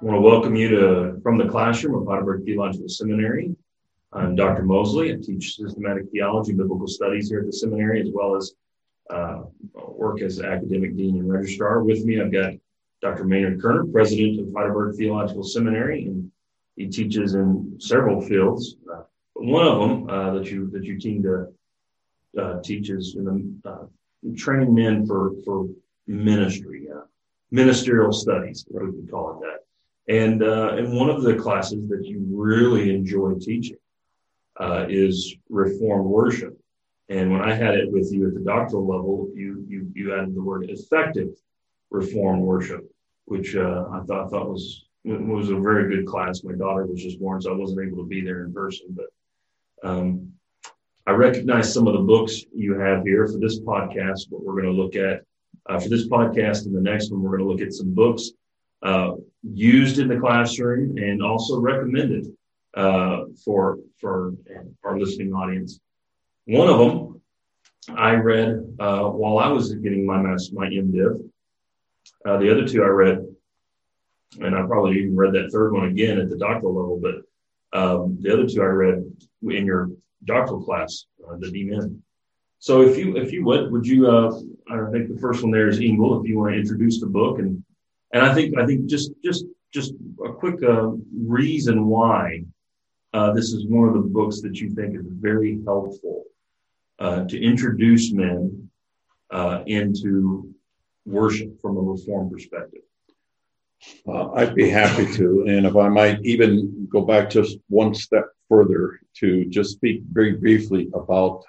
want to welcome you from the classroom of Heidelberg Theological Seminary. I'm Dr. Mosley. I teach systematic theology and biblical studies here at the seminary, as well as work as academic dean and registrar. With me, I've got Dr. Maynard Kerner, president of Heidelberg Theological Seminary, and he teaches in several fields. But one of them that you team to teach is in training men for ministry, ministerial studies, we could call it that. And one of the classes that you really enjoy teaching is Reformed worship. And when I had it with you at the doctoral level, you added the word effective Reformed worship, which I thought was a very good class. My daughter was just born, so I wasn't able to be there in person. But I recognize some of the books you have here for this podcast. What we're going to look at for this podcast and the next one, we're going to look at some books used in the classroom and also recommended for our listening audience. One of them I read while I was getting my MDiv. The other two I read, and I probably even read that third one again at the doctoral level, but the other two I read in your doctoral class, the DMin. So if you would you, I think the first one there is Engel, if you want to introduce the book, and I think just a quick reason why this is one of the books that you think is very helpful to introduce men into worship from a Reformed perspective. I'd be happy to, and if I might even go back just one step further to just speak very briefly about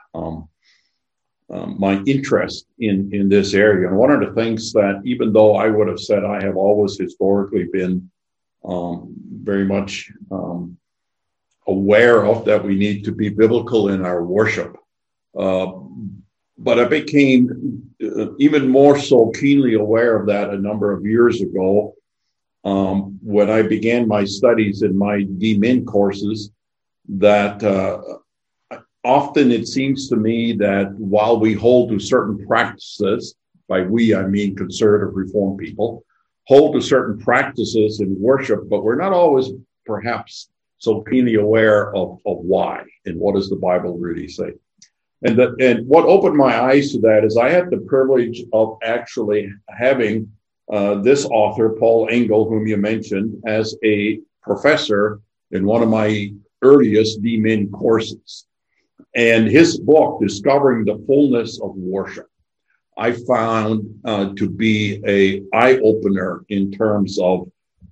my interest in this area. And one of the things that, even though I would have said I have always historically been very much aware of that we need to be biblical in our worship, but I became even more so keenly aware of that a number of years ago when I began my studies in my DMin courses, that often it seems to me that while we hold to certain practices, by we I mean conservative Reformed people, hold to certain practices in worship, but we're not always perhaps so keenly aware of why and what does the Bible really say. And what opened my eyes to that is I had the privilege of actually having this author, Paul Engel, whom you mentioned, as a professor in one of my earliest DMin courses. And his book, Discovering the Fullness of Worship, I found to be an eye-opener in terms of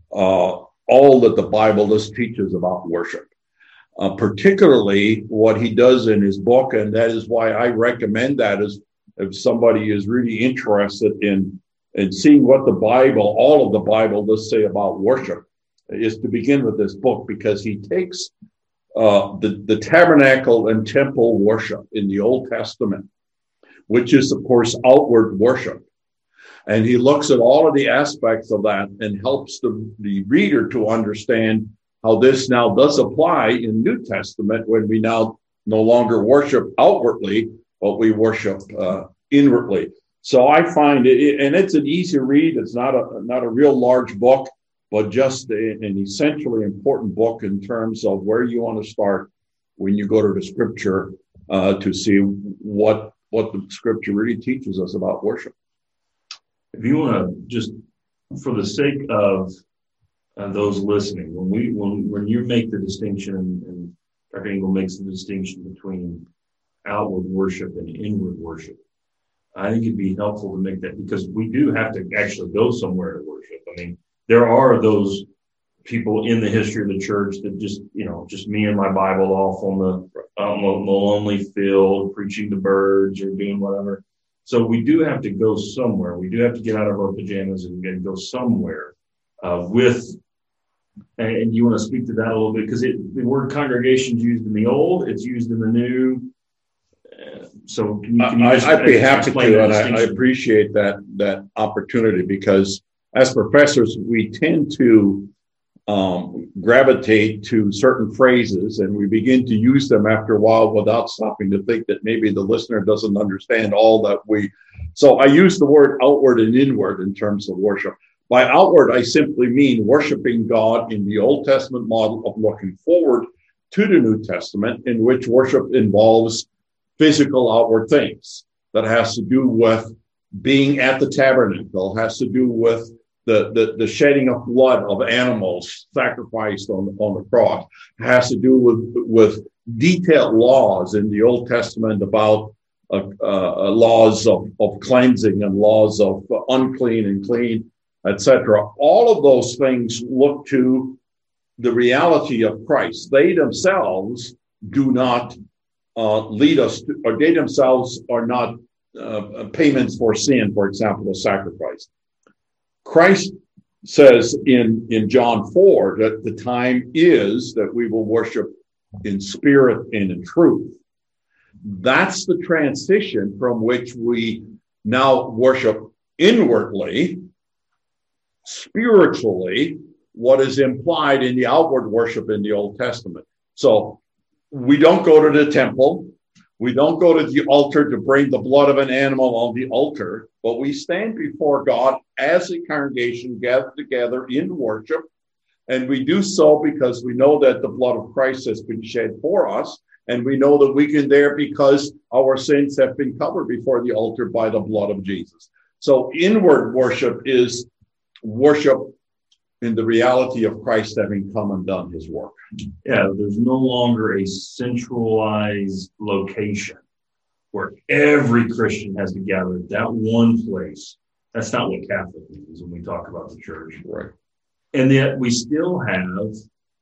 all that the Bible teaches about worship. Particularly what he does in his book, and that is why I recommend that as if somebody is really interested in seeing what the Bible, all of the Bible, does say about worship, is to begin with this book, because he takes the tabernacle and temple worship in the Old Testament, which is, of course, outward worship. And he looks at all of the aspects of that and helps the reader to understand how this now does apply in New Testament, when we now no longer worship outwardly, but we worship inwardly. So I find it, and it's an easy read. It's not a real large book, but just an essentially important book in terms of where you want to start when you go to the Scripture to see what the Scripture really teaches us about worship. If you want to, just for the sake of those listening, when you make the distinction, and Dr. Engel makes the distinction between outward worship and inward worship, I think it'd be helpful to make that, because we do have to actually go somewhere to worship. I mean, there are those people in the history of the church that just me and my Bible off on the lonely field, preaching to birds or doing whatever. So we do have to go somewhere. We do have to get out of our pajamas and go somewhere and you want to speak to that a little bit, because the word congregation is used in the Old, it's used in the New. So can you I'd be happy to, and I appreciate that opportunity, because as professors, we tend to gravitate to certain phrases, and we begin to use them after a while without stopping to think that maybe the listener doesn't understand all that we. So I use the word outward and inward in terms of worship. By outward, I simply mean worshiping God in the Old Testament model of looking forward to the New Testament, in which worship involves physical outward things that has to do with being at the tabernacle, has to do with the shedding of blood of animals sacrificed on the cross, has to do with detailed laws in the Old Testament about laws of cleansing and laws of unclean and clean, etc. All of those things look to the reality of Christ. They themselves do not lead us to, or they themselves are not payments for sin, for example, a sacrifice. Christ says in John 4 that the time is that we will worship in spirit and in truth. That's the transition from which we now worship inwardly, spiritually, what is implied in the outward worship in the Old Testament. So we don't go to the temple. We don't go to the altar to bring the blood of an animal on the altar, but we stand before God as a congregation gathered together in worship. And we do so because we know that the blood of Christ has been shed for us. And we know that we can there because our sins have been covered before the altar by the blood of Jesus. So inward worship is worship in the reality of Christ having come and done his work. Yeah, there's no longer a centralized location where every Christian has to gather at that one place. That's not what Catholic means when we talk about the church. Right. And yet we still have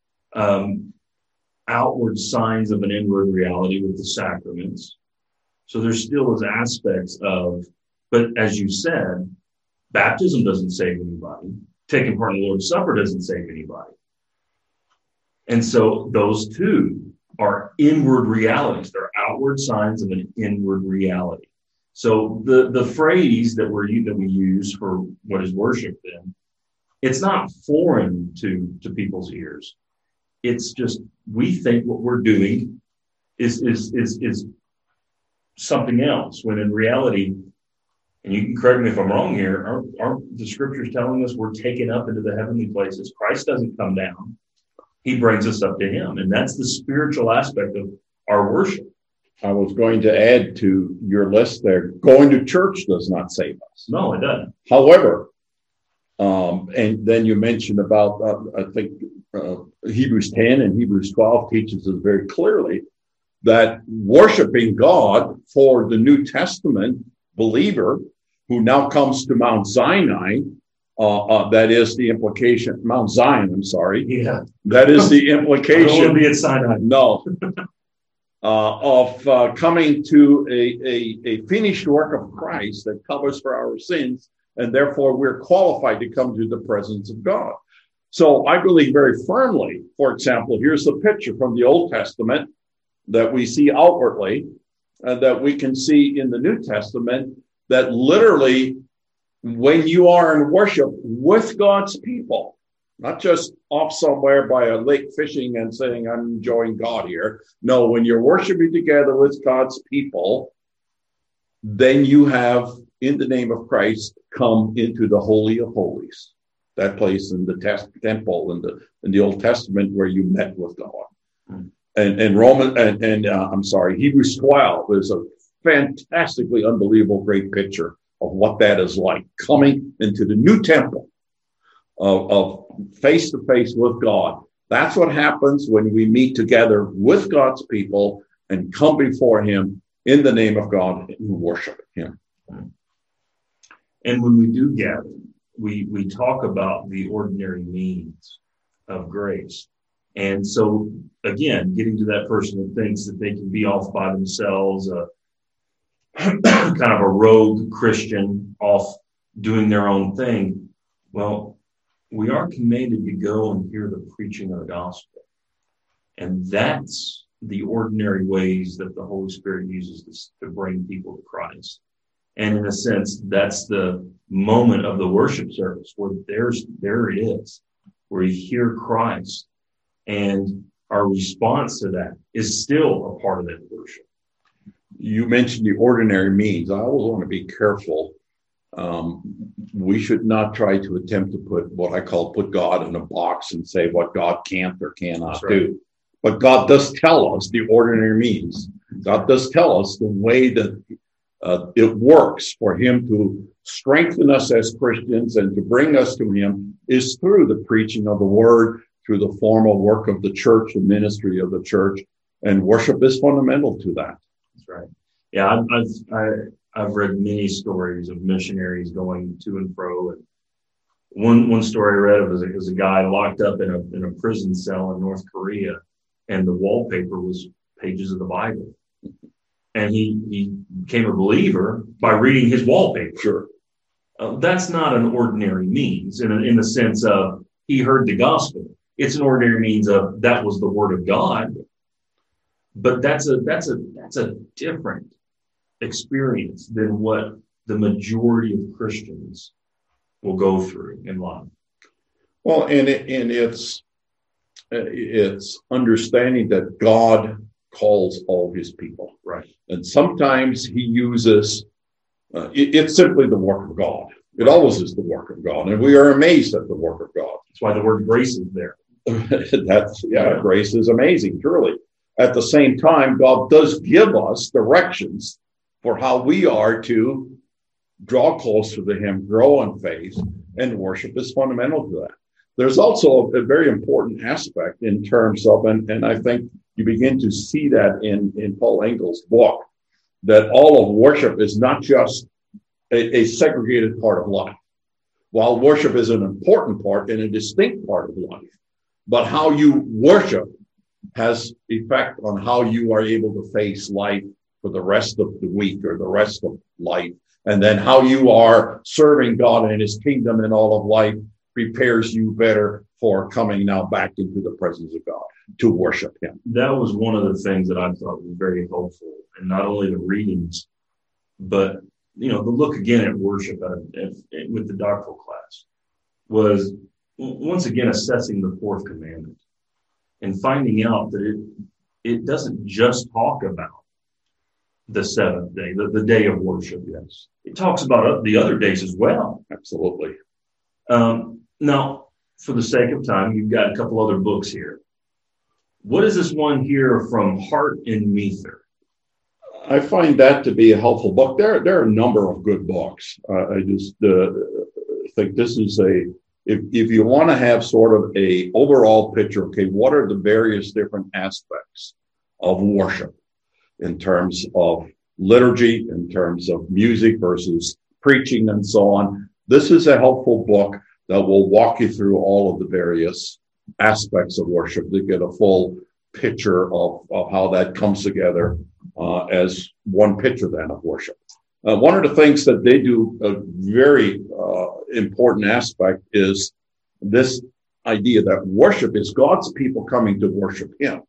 outward signs of an inward reality with the sacraments. So there still is aspects of, but as you said, baptism doesn't save anybody. Taking part in the Lord's Supper doesn't save anybody. And so those two are inward realities. They're outward signs of an inward reality. So the phrase that we use for what is worship then, it's not foreign to people's ears. It's just we think what we're doing is something else, when in reality, and you can correct me if I'm wrong here, aren't the scriptures telling us we're taken up into the heavenly places? Christ doesn't come down. He brings us up to him. And that's the spiritual aspect of our worship. I was going to add to your list there, going to church does not save us. No, it doesn't. However, and then you mentioned about, I think Hebrews 10 and Hebrews 12 teaches us very clearly that worshiping God for the New Testament believer who now comes to Mount Sinai, that is the implication, Mount Zion, I'm sorry. Yeah. That is the implication. I don't want to be at Sinai. No. Of coming to a finished work of Christ that covers for our sins, and therefore we're qualified to come to the presence of God. So I believe very firmly, for example, here's a picture from the Old Testament that we see outwardly, that we can see in the New Testament, that literally when you are in worship with God's people, not just off somewhere by a lake fishing and saying, I'm enjoying God here. No, when you're worshiping together with God's people, then you have, in the name of Christ, come into the Holy of Holies, that place in the temple in the Old Testament where you met with God. And Hebrews 12 is a fantastically unbelievable great picture of what that is like, coming into the new temple of face to face with God. That's what happens when we meet together with God's people and come before him in the name of God and worship him. And when we do gather, we talk about the ordinary means of grace. And so, again, getting to that person that thinks that they can be off by themselves, kind of a rogue Christian off doing their own thing. Well, we are commanded to go and hear the preaching of the gospel. And that's the ordinary ways that the Holy Spirit uses to bring people to Christ. And in a sense, that's the moment of the worship service where there it is, where you hear Christ. And our response to that is still a part of that worship. You mentioned the ordinary means. I always want to be careful We should not try to attempt to put God in a box and say what God can't or cannot do. But God does tell us the ordinary means. God does tell us the way that it works for him to strengthen us as Christians and to bring us to him is through the preaching of the word, through the formal work of the church, the ministry of the church, and worship is fundamental to that. That's right. Yeah, I've read many stories of missionaries going to and fro. And one story I read was a guy locked up in a prison cell in North Korea, and the wallpaper was pages of the Bible. And he became a believer by reading his wallpaper. Sure. That's not an ordinary means in the sense of he heard the gospel. It's an ordinary means of that was the word of God. But that's a different experience than what the majority of Christians will go through in life. Well, and it's understanding that God calls all his people. Right. And sometimes he uses, it's simply the work of God. It always is the work of God. And we are amazed at the work of God. That's why the word grace is there. Grace is amazing, truly. At the same time, God does give us directions for how we are to draw closer to him, grow in faith, and worship is fundamental to that. There's also a very important aspect in terms of, and I think you begin to see that in Paul Engel's book, that all of worship is not just a segregated part of life. While worship is an important part and a distinct part of life, but how you worship has effect on how you are able to face life for the rest of the week or the rest of life. And then how you are serving God and his kingdom in all of life prepares you better for coming now back into the presence of God to worship him. That was one of the things that I thought was very helpful. And not only the readings, but, the look again at worship with the doctoral class was once again assessing the fourth commandment and finding out that it doesn't just talk about the seventh day, the day of worship. Yes. It talks about the other days as well. Absolutely. Now, for the sake of time, you've got a couple other books here. What is this one here from Hart and Mather? I find that to be a helpful book. There are a number of good books. I just think this is if you want to have sort of a overall picture, okay, what are the various different aspects of worship in terms of liturgy, in terms of music versus preaching and so on. This is a helpful book that will walk you through all of the various aspects of worship to get a full picture of how that comes together as one picture then of worship. One of the things that they do, a very important aspect, is this idea that worship is God's people coming to worship him.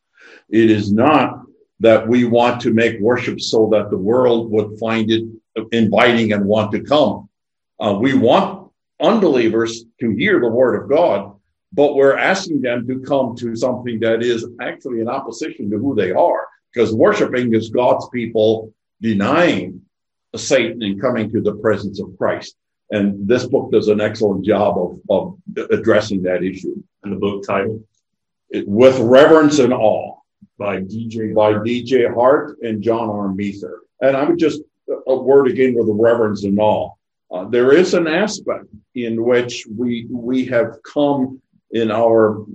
It is not that we want to make worship so that the world would find it inviting and want to come. We want unbelievers to hear the word of God, but we're asking them to come to something that is actually in opposition to who they are, because worshiping is God's people denying Satan and coming to the presence of Christ. And this book does an excellent job of addressing that issue. And the book title? With Reverence and Awe. By D.J. Hart and John R. Mather. And I would just, a word again with the reverence and awe. There is an aspect in which we have come in our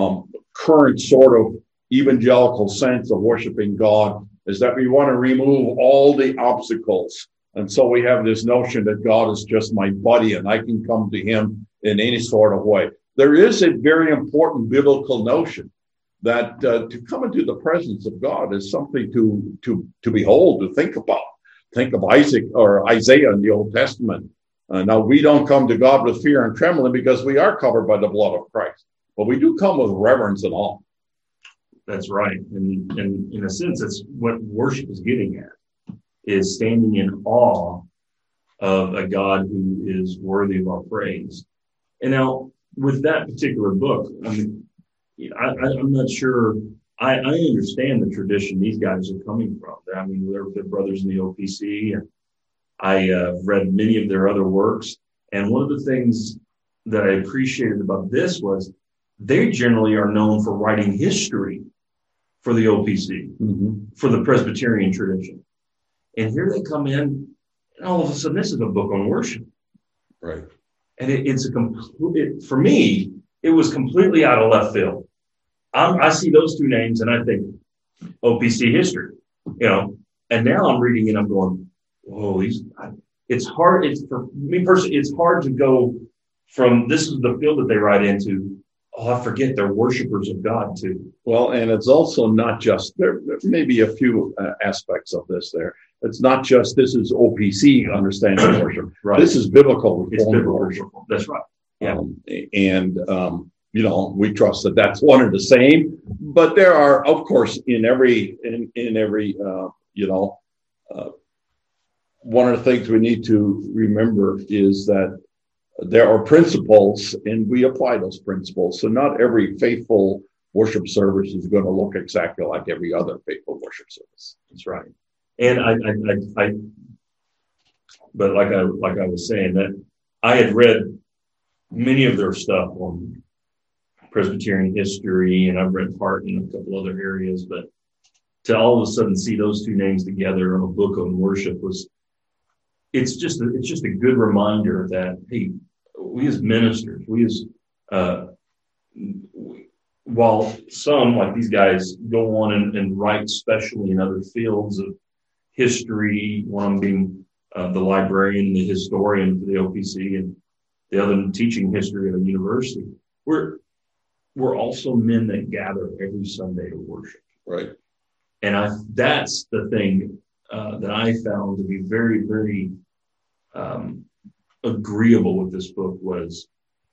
current sort of evangelical sense of worshiping God, is that we want to remove all the obstacles. And so we have this notion that God is just my buddy and I can come to him in any sort of way. There is a very important biblical notion that to come into the presence of God is something to behold, to think about. Think of Isaac or Isaiah in the Old Testament. Now, we don't come to God with fear and trembling because we are covered by the blood of Christ. But we do come with reverence and awe. That's right. And in a sense, that's what worship is getting at, is standing in awe of a God who is worthy of our praise. And now, with that particular book, I'm not sure. I understand the tradition these guys are coming from. I mean, they're brothers in the OPC, and I read many of their other works. And one of the things that I appreciated about this was they generally are known for writing history for the OPC, for the Presbyterian tradition. And here they come in, and all of a sudden, this is a book on worship. Right. And it's a complete, for me, it was completely out of left field. I see those two names and I think OPC history, and now I'm reading it, I'm going, whoa, it's hard. It's for me personally, it's hard to go from this is the field that they write into. Oh, I forget they're worshipers of God too. Well, and it's also not just there may be a few aspects of this there. It's not just this is OPC understanding worship. Right. This is biblical reform worship. That's right. Yeah. We trust that that's one and the same. But there are, of course, in every one of the things we need to remember is that there are principles, and we apply those principles. So not every faithful worship service is going to look exactly like every other faithful worship service. That's right. And but like I was saying, that I had read many of their stuff on Presbyterian history, and I've read part in a couple other areas, but to all of a sudden see those two names together on a book on worship it's just a good reminder that, hey, we as ministers, while some, like these guys, go on and write specially in other fields of history, one of them being the librarian, the historian for the OPC, and the other teaching history at a university, we're also men that gather every Sunday to worship. Right. And that's the thing that I found to be very, very agreeable with this book was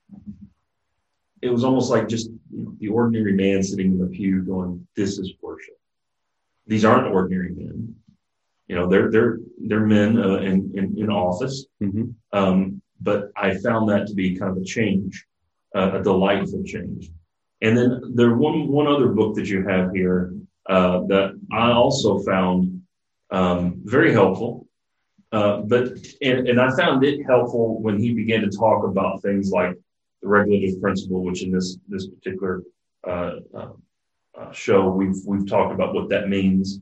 it was almost like just the ordinary man sitting in the pew going, this is worship. These aren't ordinary men. They're men in office. But I found that to be kind of a change, a delightful change. And then there one other book that you have here that I also found very helpful. But I found it helpful when he began to talk about things like the regulative principle, which in this particular show we've talked about what that means.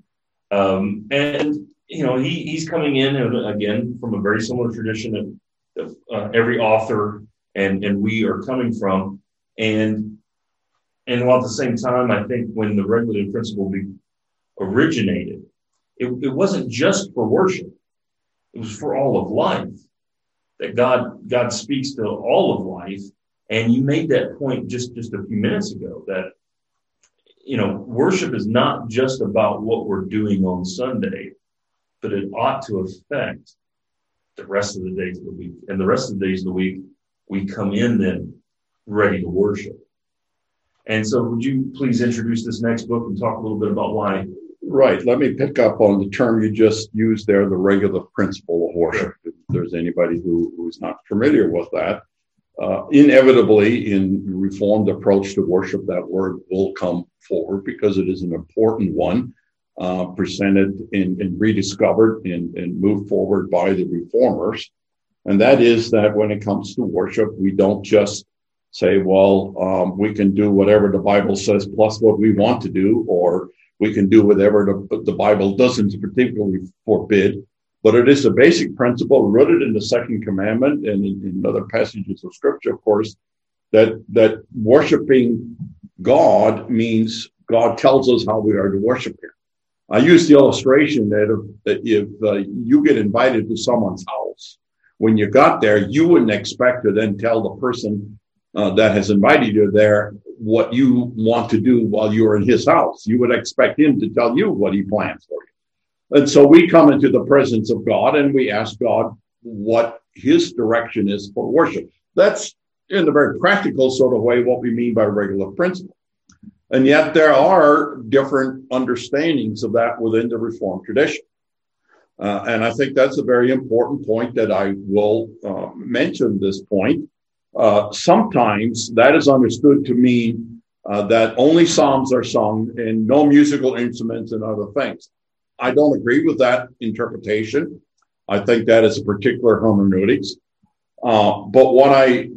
And he's coming in again from a very similar tradition of every author and we are coming from, and while at the same time, I think when the regulative principle originated, it wasn't just for worship. It was for all of life, that God speaks to all of life. And you made that point just a few minutes ago that, worship is not just about what we're doing on Sunday, but it ought to affect the rest of the days of the week. And the rest of the days of the week, we come in then ready to worship. And so would you please introduce this next book and talk a little bit about why? Right. Let me pick up on the term you just used there, the regulative principle of worship. If there's anybody who's not familiar with that, inevitably in Reformed approach to worship, that word will come forward because it is an important one, presented and rediscovered and moved forward by the Reformers. And that is that when it comes to worship, we don't just say, well, we can do whatever the Bible says plus what we want to do, or we can do whatever the Bible doesn't particularly forbid. But it is a basic principle rooted in the second commandment and in other passages of scripture, of course, that worshiping God means God tells us how we are to worship him. I use the illustration that if you get invited to someone's house, when you got there, you wouldn't expect to then tell the person that has invited you there what you want to do while you're in his house. You would expect him to tell you what he plans for you. And so we come into the presence of God and we ask God what his direction is for worship. That's in a very practical sort of way what we mean by regulative principle. And yet there are different understandings of that within the Reformed tradition. And I think that's a very important point that I will mention at this point. Sometimes that is understood to mean that only psalms are sung and no musical instruments and other things. I don't agree with that interpretation. I think that is a particular hermeneutics. But what I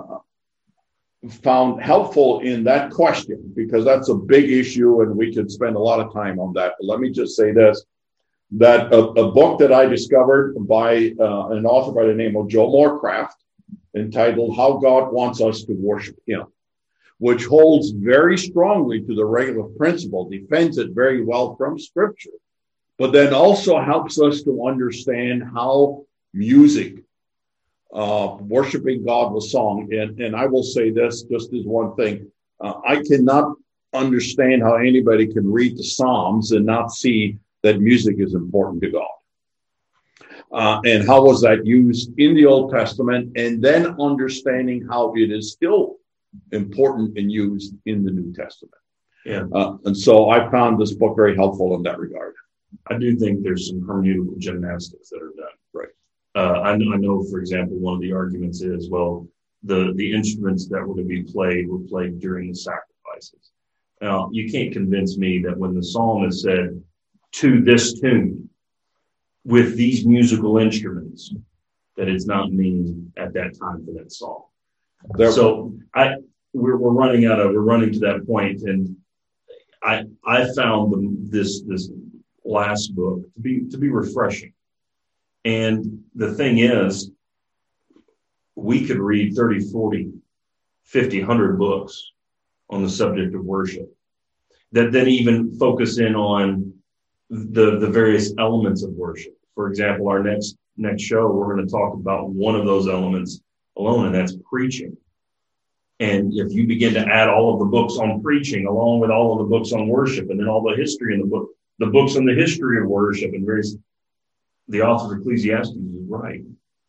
found helpful in that question, because that's a big issue and we could spend a lot of time on that. But let me just say this, that a book that I discovered by an author by the name of Joe Morecraft, entitled How God Wants Us to Worship Him, which holds very strongly to the regular principle, defends it very well from Scripture, but then also helps us to understand how music, worshiping God with song. And I will say this just as one thing. I cannot understand how anybody can read the Psalms and not see that music is important to God. And how was that used in the Old Testament, and then understanding how it is still important and used in the New Testament. Yeah. And so I found this book very helpful in that regard. I do think there's some hermeneutical gymnastics that are done. Right. I know, for example, one of the arguments is, well, the instruments that were to be played were played during the sacrifices. Now, you can't convince me that when the psalmist said, to this tune, with these musical instruments, that it's not meaning at that time for that song. So we're running to that point, and I found this last book to be refreshing. And the thing is, we could read 30, 40, 50, 100 books on the subject of worship that then even focus in on the various elements of worship. For example, our next show, we're going to talk about one of those elements alone, and that's preaching. And if you begin to add all of the books on preaching, along with all of the books on worship, and then all the history in the books on the history of worship, and the author of Ecclesiastes is right.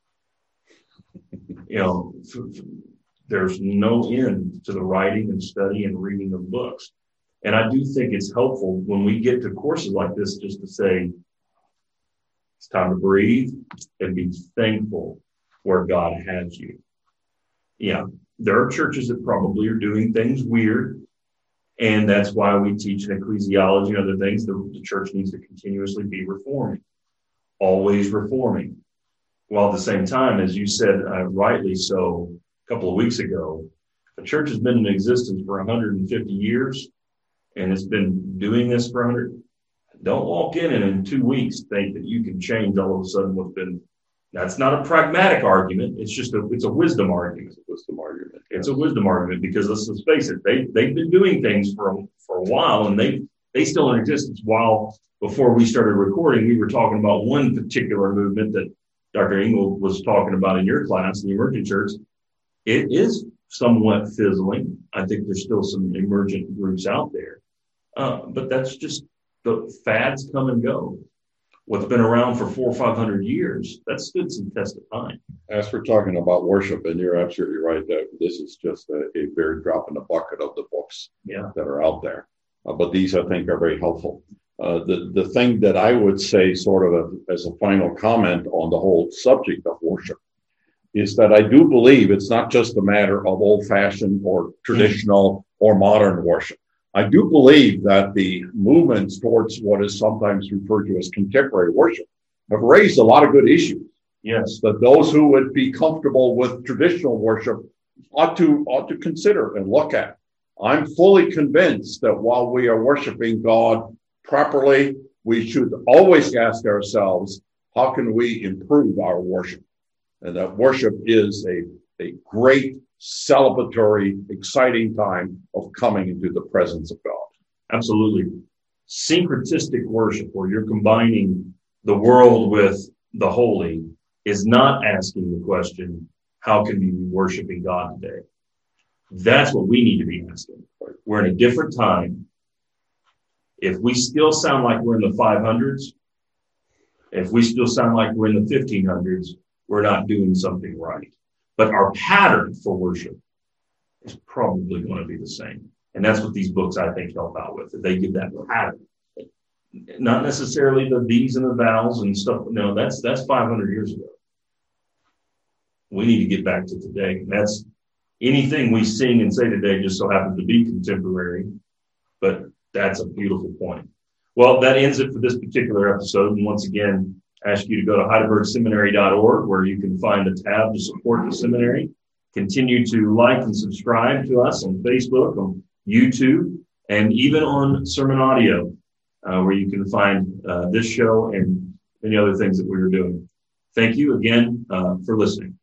There's no end to the writing and study and reading of books. And I do think it's helpful when we get to courses like this just to say, it's time to breathe and be thankful where God has you. Yeah, there are churches that probably are doing things weird, and that's why we teach in ecclesiology and other things. The church needs to continuously be reforming, always reforming. While at the same time, as you said rightly so a couple of weeks ago, the church has been in existence for 150 years, and it's been doing this for 100. Don't walk in and in 2 weeks think that you can change all of a sudden what's been. That's not a pragmatic argument. It's just it's a wisdom argument. It's a wisdom argument because let's face it, they've been doing things for a while, and they still in existence. While before we started recording, we were talking about one particular movement that Dr. Engel was talking about in your class, the emergent church. It is somewhat fizzling. I think there's still some emergent groups out there, but that's just the fads come and go. What's been around for 400 or 500 years, that's stood some test of time. As we're talking about worship, and you're absolutely right that this is just a very drop in the bucket of the books that are out there. But these, I think, are very helpful. The thing that I would say sort of as a final comment on the whole subject of worship is that I do believe it's not just a matter of old-fashioned or traditional or modern worship. I do believe that the movements towards what is sometimes referred to as contemporary worship have raised a lot of good issues. Yes, that those who would be comfortable with traditional worship ought to consider and look at. I'm fully convinced that while we are worshiping God properly, we should always ask ourselves, how can we improve our worship? And that worship is a great celebratory, exciting time of coming into the presence of God. Absolutely. Syncretistic worship, where you're combining the world with the holy, is not asking the question, how can we be worshiping God today? That's what we need to be asking. We're in a different time. If we still sound like we're in the 500s, if we still sound like we're in the 1500s, we're not doing something right. But our pattern for worship is probably going to be the same. And that's what these books, I think, help out with. They give that pattern. Not necessarily the these and the thous and stuff. No, that's 500 years ago. We need to get back to today. And that's anything we sing and say today just so happens to be contemporary. But that's a beautiful point. Well, that ends it for this particular episode. And once again, ask you to go to heidelbergseminary.org, where you can find a tab to support the seminary. Continue to like and subscribe to us on Facebook, on YouTube, and even on Sermon Audio, where you can find this show and many other things that we are doing. Thank you again for listening.